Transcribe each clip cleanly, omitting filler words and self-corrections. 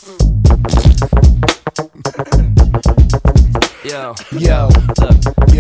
Yo, Yo.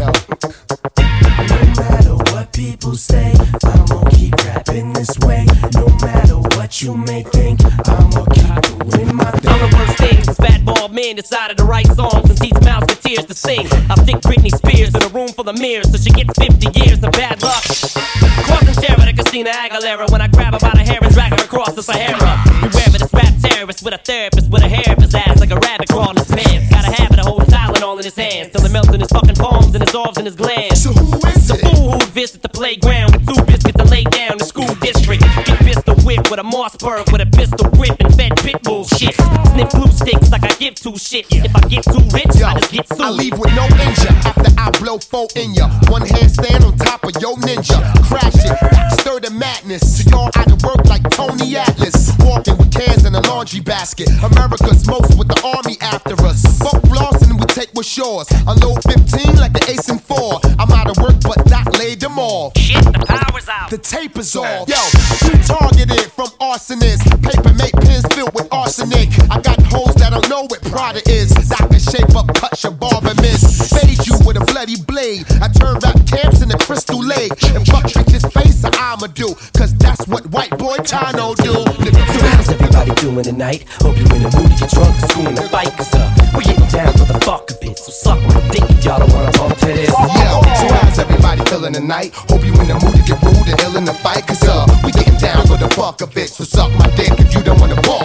No matter what people say, I'm gonna keep rapping this way. No matter what you may think, I'm gonna keep doing my thing. I'm the worst thing since Fat Bald Man decided to write songs and teach mouths with tears to sing. I'll stick Britney Spears in a room full of mirrors so she gets 50 years of bad luck. Causing terror to Christina Aguilera when I grab her by the hair and drag her across the Sahara. Beware of this rap terrorist with a therapist with a hair up his ass like a rabbit crawling his pants. Got a habit of holding Tylenol in his hands till it melts in his fucking palms and dissolves in his glands. So who is The it? fool who visit the playground with 2 biscuits to lay down the school district. Get pistol whipped with a Mossberg with a pistol grip and fed pit bull shit. Sniff glue sticks like I give 2 shits. If I get too rich, I just get sued. I leave with no injure after I blow 4 in ya. One handstand on top of your ninja. Crash it, stir the madness. So y'all out of work like Tony Atlas. Walking with cans in a laundry basket. America's most with the army after us. Fuck floss and we take what's yours. Unload 15 like the Ace and 4. I'm out of work but not laid them off. Shit, the power's out. The tape is off. Yo, you targeted from arsonists. Paper mate pens filled with arsenic. I got hoes that don't know what Prada is. That can shape up, cut your barber miss. Fade you with a bloody blade. I turn rap camps in the Crystal Lake. And fuck bitches face I'ma do. Cause that's what white boy Tano do. So how's everybody doing tonight? Hope you in the mood to get drunk and school in the fight. Cause we're getting down for the fuck of it. So suck my dick if y'all don't wanna bump to this. Yo, so how's everybody feeling tonight? Hope you in the mood to get rude and ill in the fight. Cause we getting down for the fuck of it. So suck my dick if you don't wanna balk.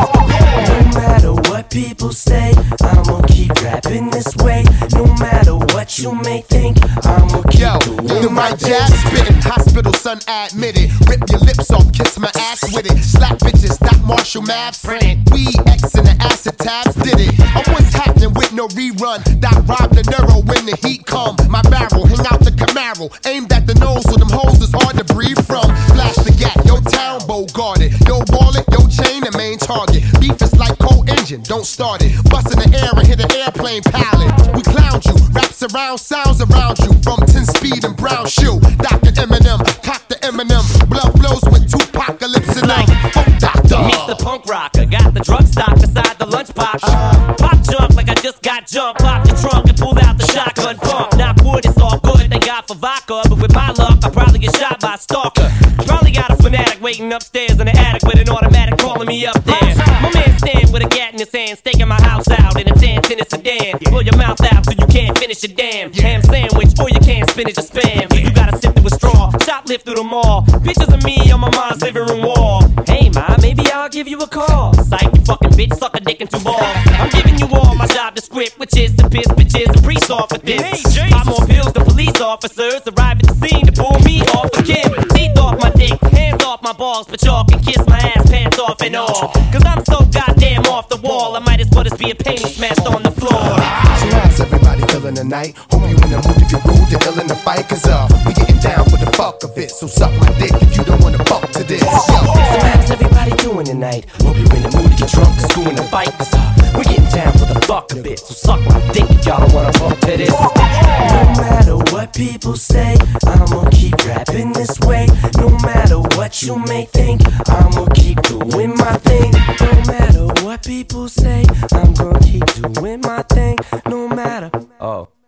No matter what people say, I'm gonna keep rapping this way. No matter what you may think, I'm gonna keep Yo, doing the my mic jab spitting, hospital son admitted. Rip your lips off, kiss my ass with it. Slap bitches, stop Marshall Maps. Print it. We X and the acid tabs did it. Oh, what's happening with no rerun? That robbed the neuro when the heat come. My barrel, hang out the Camaro. Aimed at the nose with them hoes is hard to breathe from. Flash the gap, yo town bow guarded. Yo wallet, yo chain, the main target. Beef is like cold engine, don't start it. Bust in the air and hit an airplane pilot. We clown you, raps around, sounds around you. From 10 speed and brown shoe. Dr. Eminem, cock the Eminem. Blood flows with Tupacalypse and I'm Funk Doctor. Meets the punk rocker, got the drug stock beside the lunchbox. Pop junk like I just got jumped. Pop the trunk and pulled out the shotgun pump. Knock wood, it's all good, thank God for vodka. But with my luck, I'll probably get shot by a stalker. Probably got a fanatic waiting upstairs in the attic with an automatic calling me up there. My man stand with a gat in his hand, staking my house out in a tan tennis sedan. Blow your mouth out so you can't finish your damn ham sandwich, or you can't spinach or spam. You gotta sip through a straw, shoplift through the mall. Pictures of me on my mom's living room wall. Hey ma, maybe I'll give you a call. Psych, you fucking bitch, suck a dick and 2 balls. I'm giving you all my job descript, which is to piss bitches and priest off with this. Pop more pills than police officers arrive at the scene to pull me off the Kim. Teeth off my dick, hands off my balls, but y'all can kiss my ass, pants off and all. Cause I'm so goddamn off the wall, I might as well just be a penny smashed on the floor. So how's everybody feeling tonight? Hope you in the mood to get rude and ill in the fight. Cause we getting down for the fuck of it. So suck my dick if you don't wanna fuck to this. Yo. So how's everybody doing tonight? Hope you in the mood to get drunk and school in the fight. Cause we're getting down for the fuck of it. So suck my dick if y'all don't wanna bump to this. No matter what people say, I'm gonna keep rapping this way. No matter what you may think, I'm gonna keep doing my thing. No matter what people say, I'm gonna keep doing my thing. No matter. Oh.